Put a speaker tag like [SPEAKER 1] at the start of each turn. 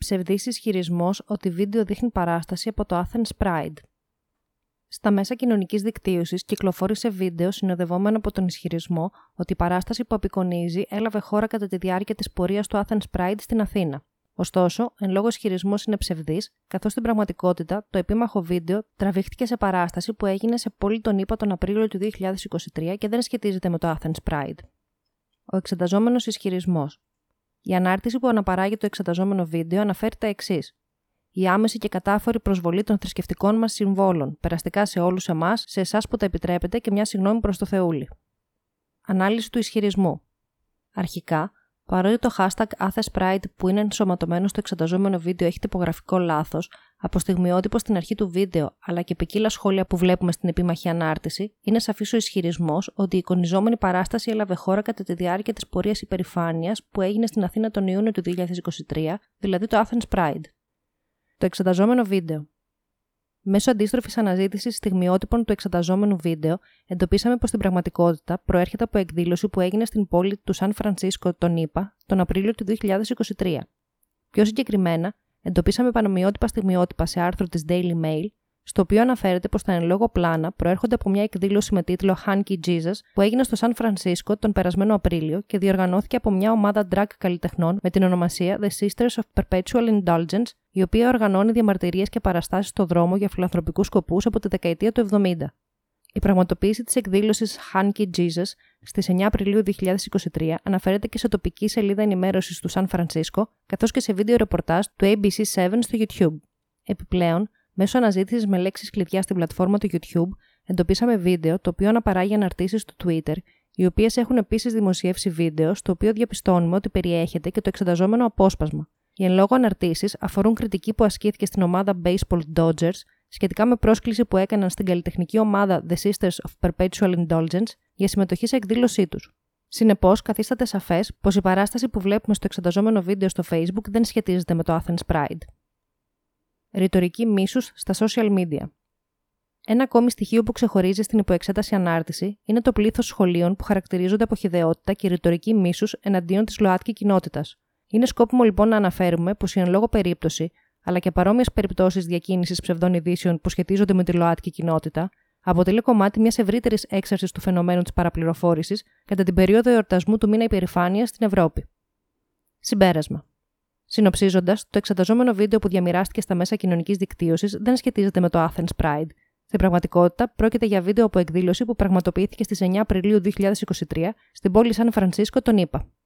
[SPEAKER 1] Ψευδής ισχυρισμός ότι βίντεο δείχνει παράσταση από το Athens Pride. Στα μέσα κοινωνικής δικτύωσης κυκλοφόρησε βίντεο συνοδευόμενο από τον ισχυρισμό ότι η παράσταση που απεικονίζει έλαβε χώρα κατά τη διάρκεια της πορείας του Athens Pride στην Αθήνα. Ωστόσο, εν λόγω ισχυρισμός είναι ψευδής, καθώς στην πραγματικότητα το επίμαχο βίντεο τραβήχτηκε σε παράσταση που έγινε σε πόλη των ΗΠΑ τον Απρίλιο του 2023 και δεν σχετίζεται με το Athens Pride. Ο εξεταζόμενος ισχυρισμός. Η ανάρτηση που αναπαράγει το εξεταζόμενο βίντεο αναφέρει τα εξής: η άμεση και κατάφορη προσβολή των θρησκευτικών μας συμβόλων, περαστικά σε όλους εμάς, σε εσάς που τα επιτρέπετε και μια συγγνώμη προς το Θεούλη. Ανάλυση του ισχυρισμού. Αρχικά, παρότι το hashtag AthesPride που είναι ενσωματωμένο στο εξεταζόμενο βίντεο έχει τυπογραφικό λάθος, από στιγμιότυπο στην αρχή του βίντεο αλλά και ποικίλα σχόλια που βλέπουμε στην επίμαχη ανάρτηση, είναι σαφής ο ισχυρισμός ότι η εικονιζόμενη παράσταση έλαβε χώρα κατά τη διάρκεια της πορείας υπερηφάνειας που έγινε στην Αθήνα τον Ιούνιο του 2023, δηλαδή το Athens Pride. Το εξεταζόμενο βίντεο. Μέσω αντίστροφης αναζήτησης στιγμιότυπων του εξεταζόμενου βίντεο, εντοπίσαμε πως στην πραγματικότητα προέρχεται από εκδήλωση που έγινε στην πόλη του Σαν Φρανσίσκο, τον ΗΠΑ, τον Απρίλιο του 2023. Πιο συγκεκριμένα, εντοπίσαμε πανομοιότυπα στιγμιότυπα σε άρθρο της Daily Mail, στο οποίο αναφέρεται πως τα εν λόγω πλάνα προέρχονται από μια εκδήλωση με τίτλο Hunky Jesus που έγινε στο Σαν Φρανσίσκο τον περασμένο Απρίλιο και διοργανώθηκε από μια ομάδα drag καλλιτεχνών με την ονομασία The Sisters of Perpetual Indulgence, η οποία οργανώνει διαμαρτυρίες και παραστάσεις στο δρόμο για φιλανθρωπικούς σκοπούς από τη δεκαετία του 70. Η πραγματοποίηση της εκδήλωσης Hunky Jesus στις 9 Απριλίου 2023 αναφέρεται και σε τοπική σελίδα ενημέρωσης του Σαν Φρανσίσκο, καθώς και σε βίντεο ρεπορτάζ του ABC7 στο YouTube. Επιπλέον, μέσω αναζήτησης με λέξεις κλειδιά στην πλατφόρμα του YouTube, εντοπίσαμε βίντεο το οποίο αναπαράγει αναρτήσεις του Twitter, οι οποίες έχουν επίσης δημοσιεύσει βίντεο, στο οποίο διαπιστώνουμε ότι περιέχεται και το εξεταζόμενο απόσπασμα. Οι εν λόγω αναρτήσεις αφορούν κριτική που ασκήθηκε στην ομάδα Baseball Dodgers σχετικά με πρόσκληση που έκαναν στην καλλιτεχνική ομάδα The Sisters of Perpetual Indulgence για συμμετοχή σε εκδήλωσή τους. Συνεπώς, καθίσταται σαφές πως η παράσταση που βλέπουμε στο εξεταζόμενο βίντεο στο Facebook δεν σχετίζεται με το Athens Pride. Ρητορική μίσους στα social media. Ένα ακόμη στοιχείο που ξεχωρίζει στην υποεξέταση ανάρτηση είναι το πλήθος σχολείων που χαρακτηρίζονται από χυδαιότητα και ρητορική μίσους εναντίον της ΛΟΑΤΚΙ κοινότητας. Είναι σκόπιμο λοιπόν να αναφέρουμε πως η εν λόγω περίπτωση, αλλά και παρόμοιες περιπτώσεις διακίνησης ψευδών ειδήσεων που σχετίζονται με τη ΛΟΑΤΚΙ κοινότητα, αποτελεί κομμάτι μιας ευρύτερης έξαρσης του φαινομένου της παραπληροφόρησης κατά την περίοδο εορτασμού του μήνα υπερηφάνειας στην Ευρώπη. Συμπέρασμα. Συνοψίζοντας, το εξεταζόμενο βίντεο που διαμοιράστηκε στα μέσα κοινωνικής δικτύωσης δεν σχετίζεται με το Athens Pride. Στην πραγματικότητα, πρόκειται για βίντεο από εκδήλωση που πραγματοποιήθηκε στις 9 Απριλίου 2023 στην πόλη Σαν Φρανσίσκο, τον ΗΠΑ.